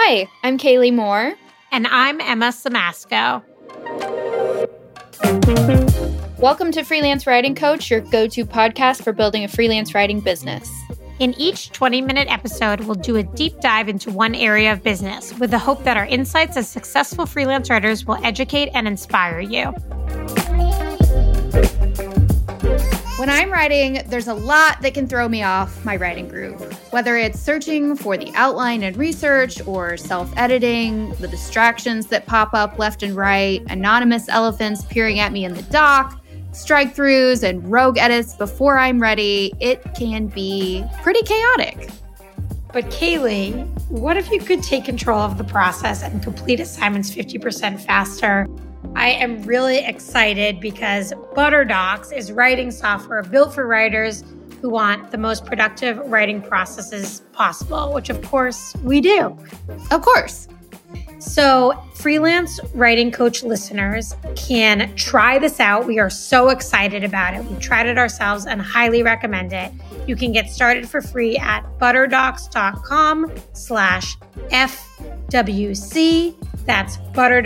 Hi, I'm Kaylee Moore. And I'm Emma Samasco. Welcome to Freelance Writing Coach, your go-to podcast for building a freelance writing business. In each 20-minute episode, we'll do a deep dive into one area of business with the hope that our insights as successful freelance writers will educate and inspire you. When I'm writing, there's a lot that can throw me off my writing groove. Whether it's searching for the outline and research or self-editing, the distractions that pop up left and right, anonymous elephants peering at me in the dock, strike-throughs and rogue edits before I'm ready, it can be pretty chaotic. But Kaylee, what if you could take control of the process and complete assignments 50% faster? I am really excited because ButterDocs is writing software built for writers who want the most productive writing processes possible, which of course we do. Of course. So freelance writing coach listeners can try this out. We are so excited about it. We tried it ourselves and highly recommend it. You can get started for free at butterdocs.com/FWC. That's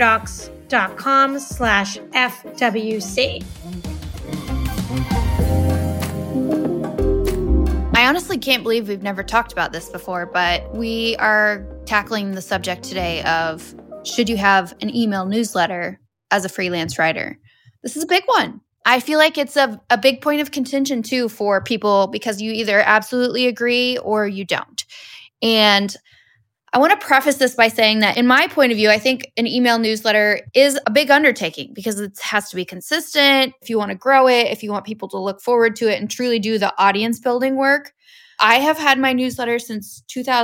butterdocs.com/FWC. I honestly can't believe we've never talked about this before, but we are tackling the subject today of should you have an email newsletter as a freelance writer? This is a big one. I feel like it's a big point of contention too for people because you either absolutely agree or you don't. And I want to preface this by saying that in my point of view, I think an email newsletter is a big undertaking because it has to be consistent. If you want to grow it, if you want people to look forward to it and truly do the audience building work. I have had my newsletter since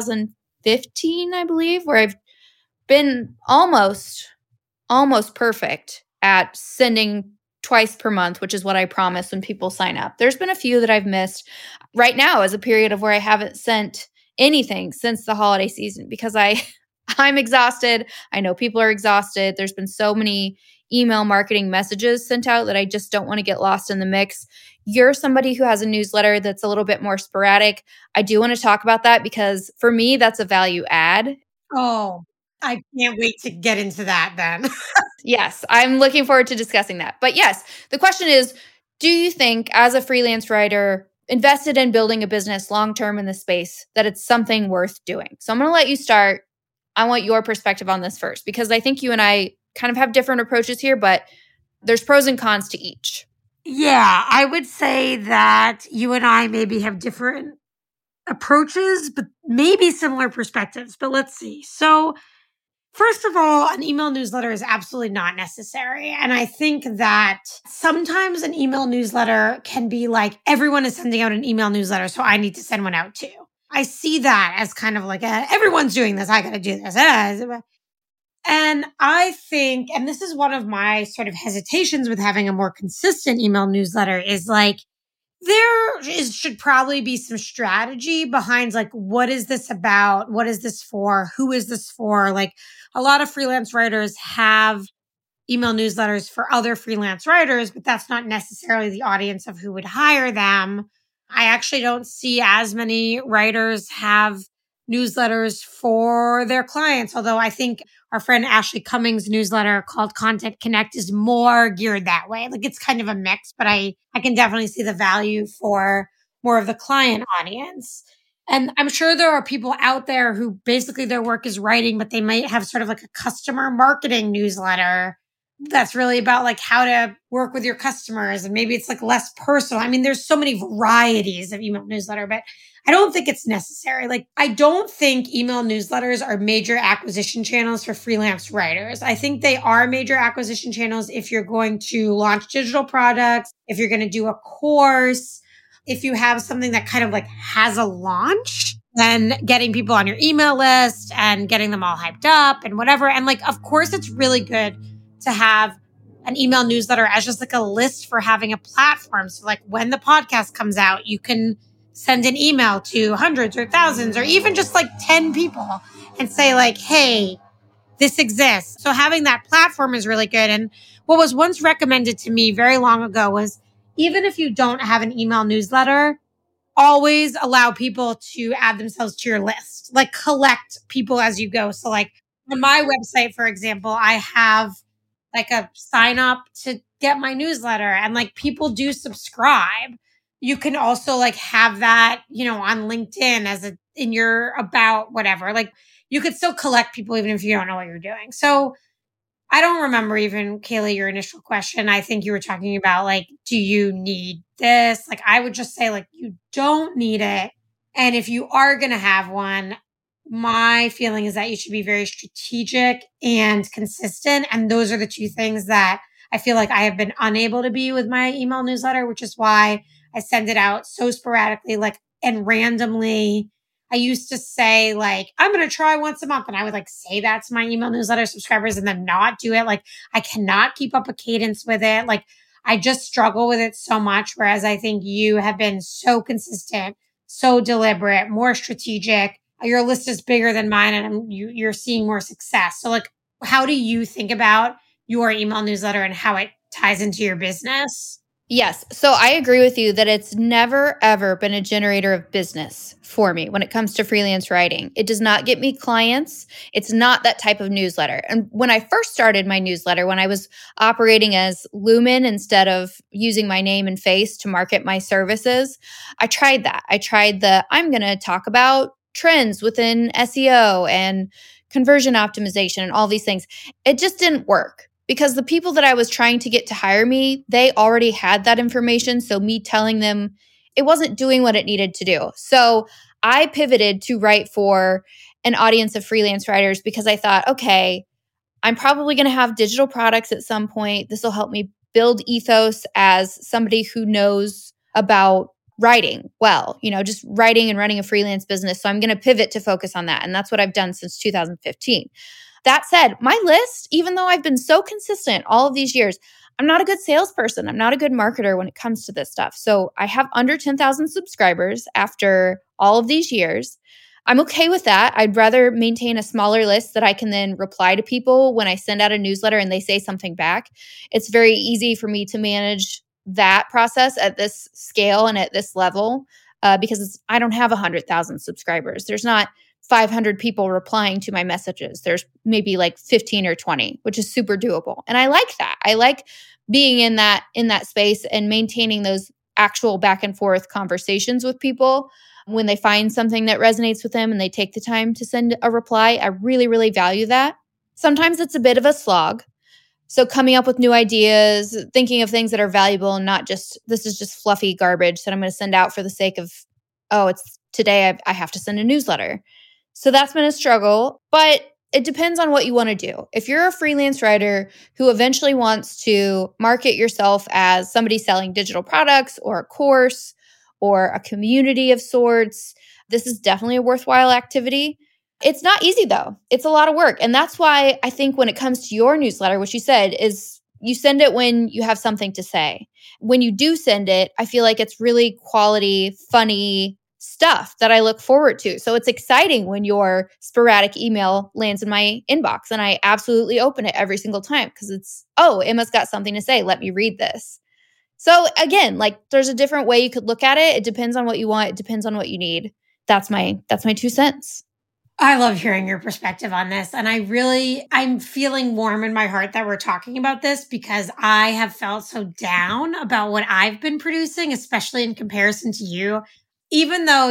2015, I believe, where I've been almost perfect at sending twice per month, which is what I promise when people sign up. There's been a few that I've missed. Right now is a period of where I haven't sent anything since the holiday season because I'm exhausted. I know people are exhausted. There's been so many email marketing messages sent out that I just don't want to get lost in the mix. You're somebody who has a newsletter that's a little bit more sporadic. I do want to talk about that because for me, that's a value add. Oh, I can't wait to get into that then. Yes, I'm looking forward to discussing that. But yes, the question is, do you think as a freelance writer invested in building a business long-term in the space that it's something worth doing? So I'm going to let you start. I want your perspective on this first because I think you and I kind of have different approaches here, but there's pros and cons to each. Yeah, I would say that you and I maybe have different approaches, but maybe similar perspectives. But let's see. So first of all, an email newsletter is absolutely not necessary. And I think that sometimes an email newsletter can be like, everyone is sending out an email newsletter, so I need to send one out too. I see that as kind of like, everyone's doing this, I got to do this. And I think, and this is one of my sort of hesitations with having a more consistent email newsletter is like, should probably be some strategy behind like, what is this about? What is this for? Who is this for? Like a lot of freelance writers have email newsletters for other freelance writers, but that's not necessarily the audience of who would hire them. I actually don't see as many writers have newsletters for their clients, although I think our friend Ashley Cummings' newsletter called Content Connect is more geared that way. Like it's kind of a mix, but I can definitely see the value for more of the client audience. And I'm sure there are people out there who basically their work is writing, but they might have sort of like a customer marketing newsletter that's really about like how to work with your customers. And maybe it's like less personal. I mean, there's so many varieties of email newsletter, but I don't think it's necessary. Like, I don't think email newsletters are major acquisition channels for freelance writers. I think they are major acquisition channels if you're going to launch digital products, if you're going to do a course, if you have something that kind of like has a launch, then getting people on your email list and getting them all hyped up and whatever. And like, of course, it's really good to have an email newsletter as just like a list for having a platform. So like when the podcast comes out, you can send an email to hundreds or thousands or even just like 10 people and say like, hey, this exists. So having that platform is really good. And what was once recommended to me very long ago was even if you don't have an email newsletter, always allow people to add themselves to your list, like collect people as you go. So like on my website, for example, I have like a sign up to get my newsletter and like people do subscribe. You can also like have that, on LinkedIn as a in your about whatever. Like you could still collect people even if you don't know what you're doing. So I don't remember even, Kaylee, your initial question. I think you were talking about like, do you need this? Like, I would just say, like, you don't need it. And if you are going to have one, my feeling is that you should be very strategic and consistent. And those are the two things that I feel like I have been unable to be with my email newsletter, which is why I send it out so sporadically, like, and randomly. I used to say like, I'm going to try once a month. And I would like say that to my email newsletter subscribers and then not do it. Like I cannot keep up a cadence with it. Like I just struggle with it so much. Whereas I think you have been so consistent, so deliberate, more strategic. Your list is bigger than mine and you're seeing more success. So like, how do you think about your email newsletter and how it ties into your business? Yes. So I agree with you that it's never, ever been a generator of business for me when it comes to freelance writing. It does not get me clients. It's not that type of newsletter. And when I first started my newsletter, when I was operating as Lumen instead of using my name and face to market my services, I tried that. I'm going to talk about trends within SEO and conversion optimization and all these things. It just didn't work. Because the people that I was trying to get to hire me, they already had that information. So me telling them it wasn't doing what it needed to do. So I pivoted to write for an audience of freelance writers because I thought, okay, I'm probably going to have digital products at some point. This will help me build ethos as somebody who knows about writing well, just writing and running a freelance business. So I'm going to pivot to focus on that. And that's what I've done since 2015. That said, my list, even though I've been so consistent all of these years, I'm not a good salesperson. I'm not a good marketer when it comes to this stuff. So I have under 10,000 subscribers after all of these years. I'm okay with that. I'd rather maintain a smaller list that I can then reply to people when I send out a newsletter and they say something back. It's very easy for me to manage that process at this scale and at this level because I don't have 100,000 subscribers. There's not 500 people replying to my messages. There's maybe like 15 or 20, which is super doable. And I like that. I like being in that space and maintaining those actual back and forth conversations with people when they find something that resonates with them and they take the time to send a reply. I really, really value that. Sometimes it's a bit of a slog. So coming up with new ideas, thinking of things that are valuable and not just, this is just fluffy garbage that I'm going to send out for the sake of, oh, it's today I have to send a newsletter. So that's been a struggle, but it depends on what you want to do. If you're a freelance writer who eventually wants to market yourself as somebody selling digital products or a course or a community of sorts, this is definitely a worthwhile activity. It's not easy though. It's a lot of work. And that's why I think when it comes to your newsletter, what you said is you send it when you have something to say. When you do send it, I feel like it's really quality, funny stuff that I look forward to. So it's exciting when your sporadic email lands in my inbox and I absolutely open it every single time because it's, oh, Emma's got something to say. Let me read this. So again, like there's a different way you could look at it. It depends on what you want. It depends on what you need. That's my 2 cents. I love hearing your perspective on this. And I'm feeling warm in my heart that we're talking about this because I have felt so down about what I've been producing, especially in comparison to you. Even though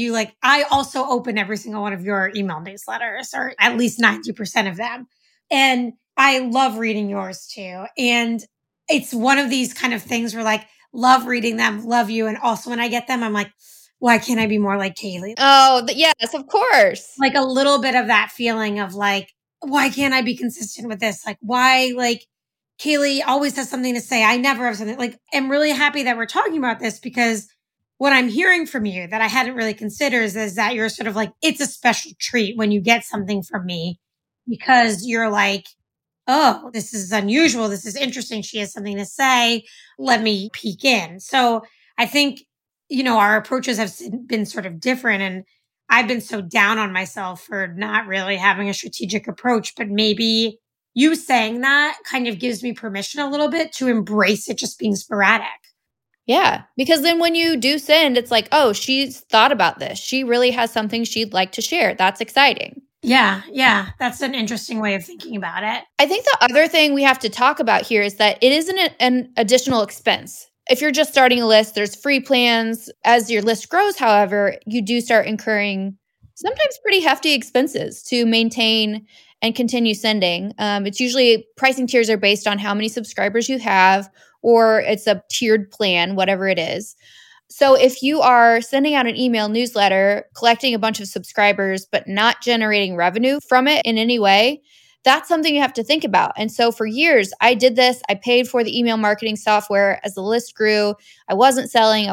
I also open every single one of your email newsletters, or at least 90% of them. And I love reading yours too. And it's one of these kind of things where like, love reading them, love you. And also when I get them, I'm like, why can't I be more like Kaylee? Oh, yes, of course. Like a little bit of that feeling of like, why can't I be consistent with this? Like, why, like, Kaylee always has something to say. I never have something. Like, I'm really happy that we're talking about this because what I'm hearing from you that I hadn't really considered is that you're sort of like, it's a special treat when you get something from me because you're like, oh, this is unusual. This is interesting. She has something to say. Let me peek in. So I think, our approaches have been sort of different. And I've been so down on myself for not really having a strategic approach, but maybe you saying that kind of gives me permission a little bit to embrace it just being sporadic. Yeah, because then when you do send, it's like, oh, she's thought about this. She really has something she'd like to share. That's exciting. Yeah. That's an interesting way of thinking about it. I think the other thing we have to talk about here is that it isn't an additional expense. If you're just starting a list, there's free plans. As your list grows, however, you do start incurring sometimes pretty hefty expenses to maintain and continue sending. It's usually pricing tiers are based on how many subscribers you have, or it's a tiered plan, whatever it is. So if you are sending out an email newsletter, collecting a bunch of subscribers, but not generating revenue from it in any way, that's something you have to think about. And so for years, I did this. I paid for the email marketing software as the list grew. I wasn't selling.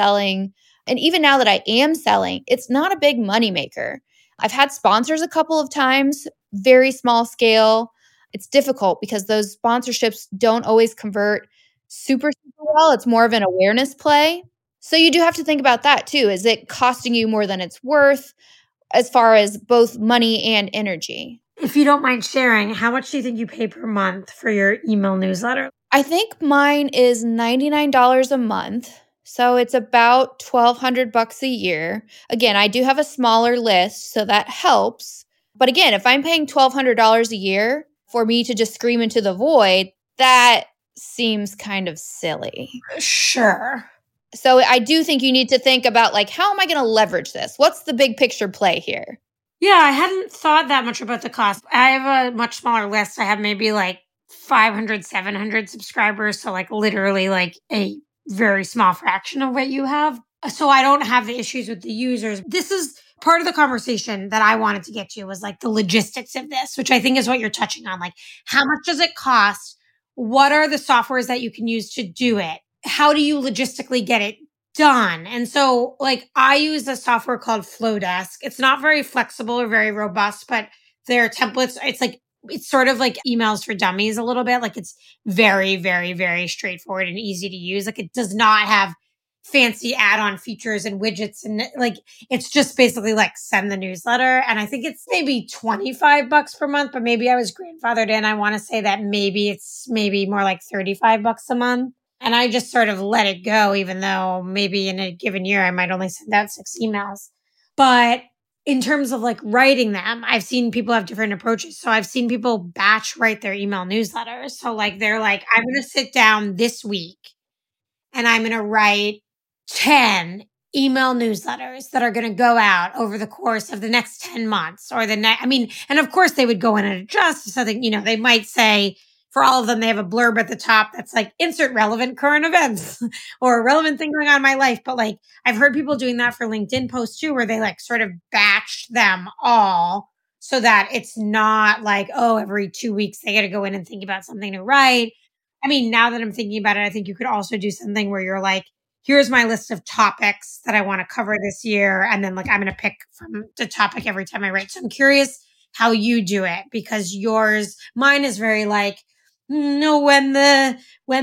And even now that I am selling, it's not a big moneymaker. I've had sponsors a couple of times, very small scale. It's difficult because those sponsorships don't always convert super well. It's more of an awareness play. So you do have to think about that too. Is it costing you more than it's worth as far as both money and energy? If you don't mind sharing, how much do you think you pay per month for your email newsletter? I think mine is $99 a month. So it's about $1,200 a year. Again, I do have a smaller list, so that helps. But again, if I'm paying $1,200 a year for me to just scream into the void, that seems kind of silly. Sure. So I do think you need to think about like, how am I going to leverage this? What's the big picture play here? Yeah, I hadn't thought that much about the cost. I have a much smaller list. I have maybe like 500, 700 subscribers. So like literally like a very small fraction of what you have. So I don't have the issues with the users. This is part of the conversation that I wanted to get to was like the logistics of this, which I think is what you're touching on. Like how much does it cost? What are the softwares that you can use to do it? How do you logistically get it done? And so like I use a software called Flowdesk. It's not very flexible or very robust, but their templates, it's sort of like emails for dummies a little bit. Like it's very, very, very straightforward and easy to use. Like it does not have fancy add-on features and widgets. And like, it's just basically like send the newsletter. And I think it's maybe $25 per month, but maybe I was grandfathered in. I want to say that maybe it's maybe more like $35 a month. And I just sort of let it go, even though maybe in a given year, I might only send out 6 emails. But in terms of like writing them, I've seen people have different approaches. So I've seen people batch write their email newsletters. So like, they're like, I'm going to sit down this week and I'm going to write 10 email newsletters that are going to go out over the course of the next 10 months or the next, and of course they would go in and adjust so that, they might say, for all of them, they have a blurb at the top that's like, insert relevant current events or a relevant thing going on in my life. But like, I've heard people doing that for LinkedIn posts too, where they like sort of batch them all so that it's not like, oh, every 2 weeks they got to go in and think about something to write. Now that I'm thinking about it, I think you could also do something where you're like, here's my list of topics that I want to cover this year. And then like, I'm going to pick from the topic every time I write. So I'm curious how you do it because mine is very like, when the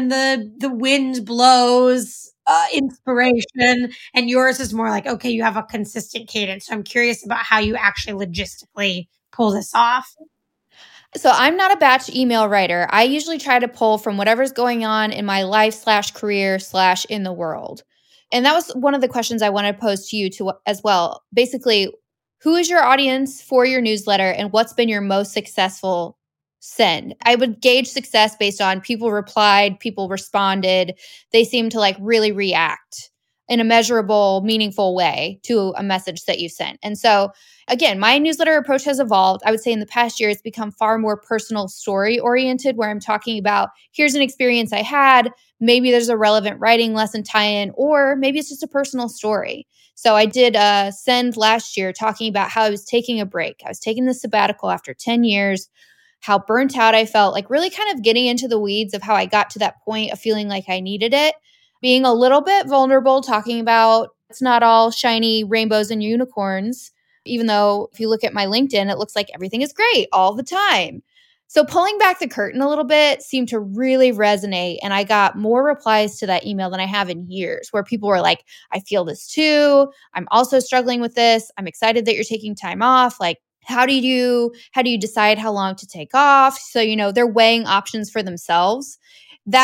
wind blows, inspiration, and yours is more like, okay, you have a consistent cadence. So I'm curious about how you actually logistically pull this off. So I'm not a batch email writer. I usually try to pull from whatever's going on in my life / career / in the world. And that was one of the questions I wanted to pose to you as well. Basically, who is your audience for your newsletter and what's been your most successful send? I would gauge success based on people replied, people responded. They seem to like really react in a measurable, meaningful way to a message that you sent. And so again, my newsletter approach has evolved. I would say in the past year, it's become far more personal story oriented, where I'm talking about, here's an experience I had. Maybe there's a relevant writing lesson tie-in, or maybe it's just a personal story. So I did a send last year talking about how I was taking a break. I was taking the sabbatical after 10 years, how burnt out I felt, like really kind of getting into the weeds of how I got to that point of feeling like I needed it, being a little bit vulnerable, talking about it's not all shiny rainbows and unicorns, even though if you look at my LinkedIn, it looks like everything is great all the time. So pulling back the curtain a little bit seemed to really resonate. And I got more replies to that email than I have in years, where people were like, I feel this too. I'm also struggling with this. I'm excited that you're taking time off. Like, how do you decide how long to take off? So, they're weighing options for themselves. That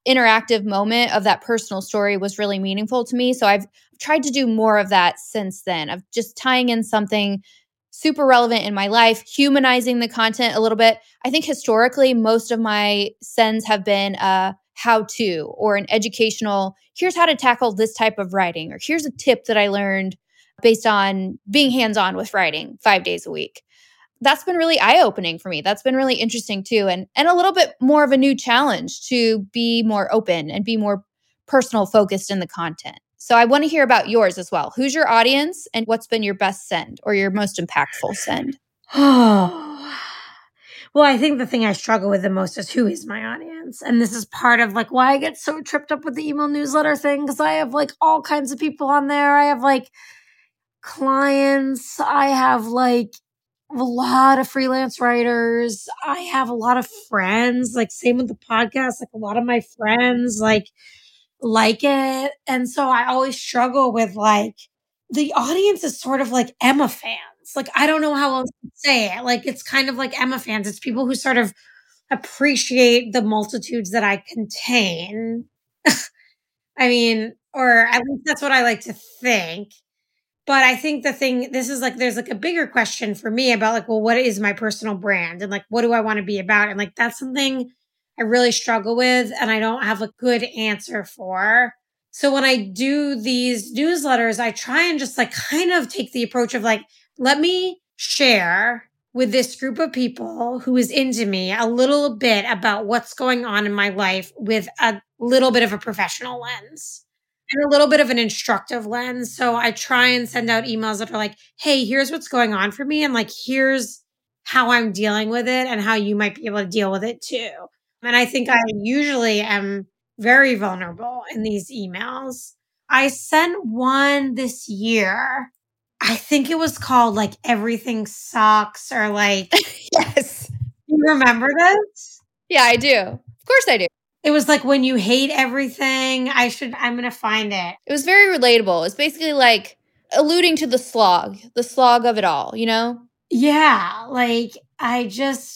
interactive moment of that personal story was really meaningful to me. So I've tried to do more of that since then, of just tying in something super relevant in my life, humanizing the content a little bit. I think historically, most of my sends have been a how-to or an educational, here's how to tackle this type of writing, or here's a tip that I learned based on being hands-on with writing 5 days a week. That's been really eye-opening for me. That's been really interesting too. And a little bit more of a new challenge to be more open and be more personal focused in the content. So I want to hear about yours as well. Who's your audience and what's been your best send or your most impactful send? Oh, well, I think the thing I struggle with the most is who is my audience. And this is part of like why I get so tripped up with the email newsletter thing, because I have like all kinds of people on there. I have like clients. I have like a lot of freelance writers. I have a lot of friends, like same with the podcast, like a lot of my friends like it. And so I always struggle with like the audience is sort of like Emma fans. Like I don't know how else to say it. Like it's kind of like Emma fans. It's people who sort of appreciate the multitudes that I contain. I mean, or at least that's what I like to think. But I think this is like, there's like a bigger question for me about like, well, what is my personal brand? And like, what do I want to be about? And like, that's something I really struggle with and I don't have a good answer for. So when I do these newsletters, I try and just like kind of take the approach of like, let me share with this group of people who is into me a little bit about what's going on in my life with a little bit of a professional lens and a little bit of an instructive lens. So I try and send out emails that are like, hey, here's what's going on for me. And like, here's how I'm dealing with it and how you might be able to deal with it too. And I think I usually am very vulnerable in these emails. I sent one this year. I think it was called like Everything Sucks or like, Yes. you remember this? Yeah, I do. Of course I do. It was like when you hate everything. I'm going to find it. It was very relatable. It's basically like alluding to the slog of it all, you know? Yeah. Like I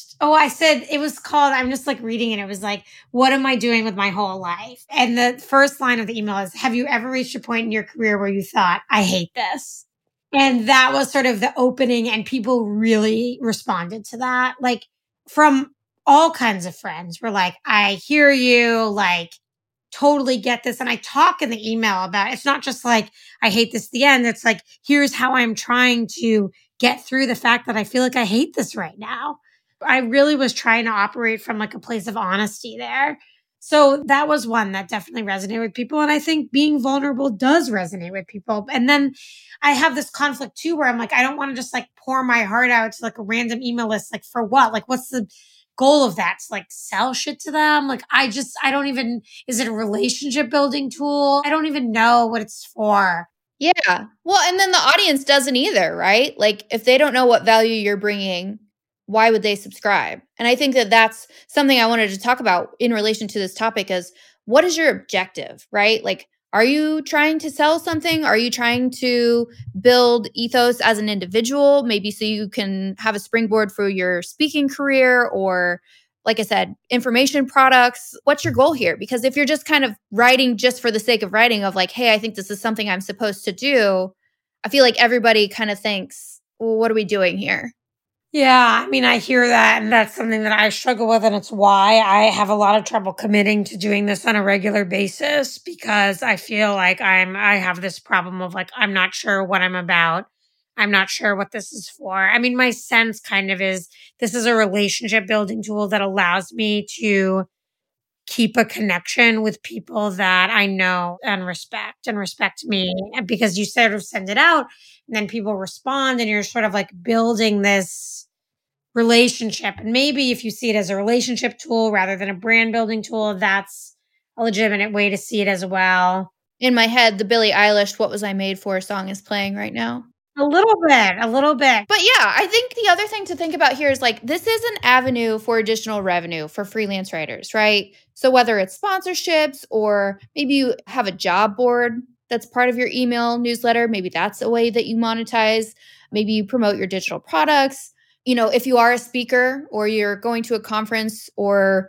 said it was called, I'm just like reading it. It was like, what am I doing with my whole life? And the first line of the email is, have you ever reached a point in your career where you thought, I hate this? And that was sort of the opening and people really responded to that. Like from all kinds of friends were like, I hear you, like totally get this. And I talk in the email about, it's not just like, I hate this at the end. It's like, here's how I'm trying to get through the fact that I feel like I hate this right now. I really was trying to operate from like a place of honesty there. So that was one that definitely resonated with people. And I think being vulnerable does resonate with people. And then I have this conflict too, where I'm like, I don't want to just like pour my heart out to like a random email list. Like for what? Like what's the goal of that? To like sell shit to them? Like I don't even, is it a relationship building tool? I don't even know what it's for. Yeah. Well, and then the audience doesn't either, right? Like if they don't know what value you're bringing, why would they subscribe? And I think that that's something I wanted to talk about in relation to this topic is what is your objective, right? Like, are you trying to sell something? Are you trying to build ethos as an individual? Maybe so you can have a springboard for your speaking career or, like I said, information products. What's your goal here? Because if you're just kind of writing just for the sake of writing of like, hey, I think this is something I'm supposed to do, I feel like everybody kind of thinks, well, what are we doing here? Yeah, I mean, I hear that, and that's something that I struggle with, and it's why I have a lot of trouble committing to doing this on a regular basis because I feel like I have this problem of like, I'm not sure what I'm about. I'm not sure what this is for. I mean, my sense kind of is this is a relationship building tool that allows me to keep a connection with people that I know and respect me because you sort of send it out and then people respond and you're sort of like building this relationship. And maybe if you see it as a relationship tool rather than a brand building tool, that's a legitimate way to see it as well. In my head, the Billie Eilish "What Was I Made For" song is playing right now. A little bit. But yeah, I think the other thing to think about here is like, this is an avenue for additional revenue for freelance writers, right? So whether it's sponsorships or maybe you have a job board that's part of your email newsletter, maybe that's a way that you monetize. Maybe you promote your digital products. You know, if you are a speaker or you're going to a conference or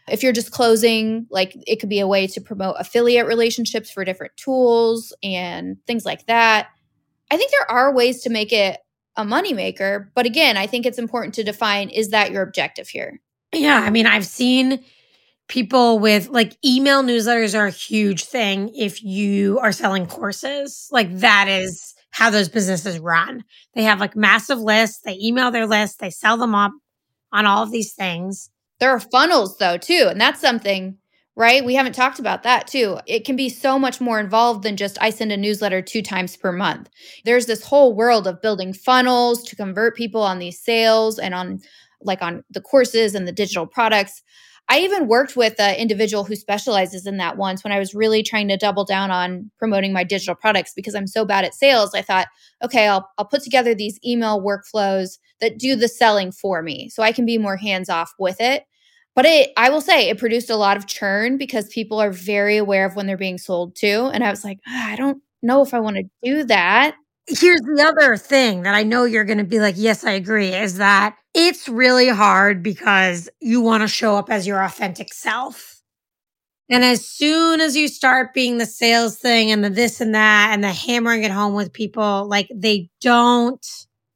If you're just closing, like it could be a way to promote affiliate relationships for different tools and things like that. I think there are ways to make it a moneymaker. But again, I think it's important to define, is that your objective here? Yeah. I mean, I've seen people with like email newsletters are a huge thing if you are selling courses. Like that is how those businesses run. They have like massive lists. They email their lists. They sell them up on all of these things. There are funnels though too. And that's something, right? We haven't talked about that too. It can be so much more involved than just I send a newsletter 2 times per month. There's this whole world of building funnels to convert people on these sales and on the courses and the digital products. I even worked with an individual who specializes in that once when I was really trying to double down on promoting my digital products because I'm so bad at sales. I thought, okay, I'll put together these email workflows that do the selling for me so I can be more hands-off with it. But I will say it produced a lot of churn because people are very aware of when they're being sold to. And I was like, I don't know if I want to do that. Here's the other thing that I know you're going to be like, yes, I agree, is that it's really hard because you want to show up as your authentic self. And as soon as you start being the sales thing and the this and that and the hammering it home with people, like they don't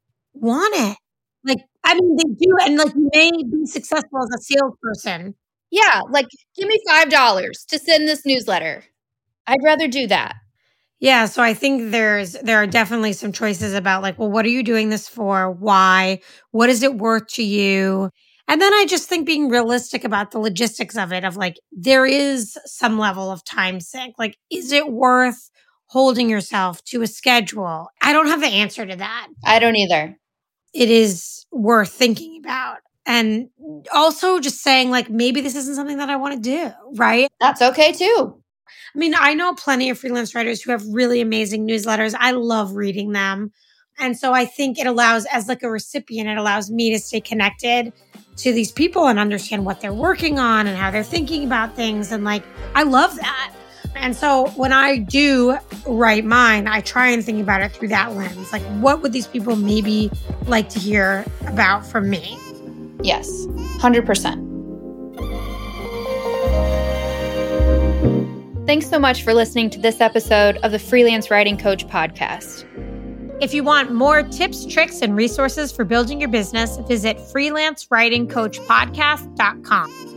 want it. Like, I mean, they do. And like, you may be successful as a salesperson. Yeah. Like, give me $5 to send this newsletter. I'd rather do that. Yeah. So I think there are definitely some choices about like, well, what are you doing this for? Why? What is it worth to you? And then I just think being realistic about the logistics of it, of like, there is some level of time sink. Like, is it worth holding yourself to a schedule? I don't have the answer to that. I don't either. It is worth thinking about. And also just saying like, maybe this isn't something that I want to do, right? That's okay too. I mean, I know plenty of freelance writers who have really amazing newsletters. I love reading them. And so I think it allows, as like a recipient, it allows me to stay connected to these people and understand what they're working on and how they're thinking about things. And like, I love that. And so when I do write mine, I try and think about it through that lens. Like, what would these people maybe like to hear about from me? Yes, 100%. Thanks so much for listening to this episode of the Freelance Writing Coach podcast. If you want more tips, tricks, and resources for building your business, visit freelancewritingcoachpodcast.com.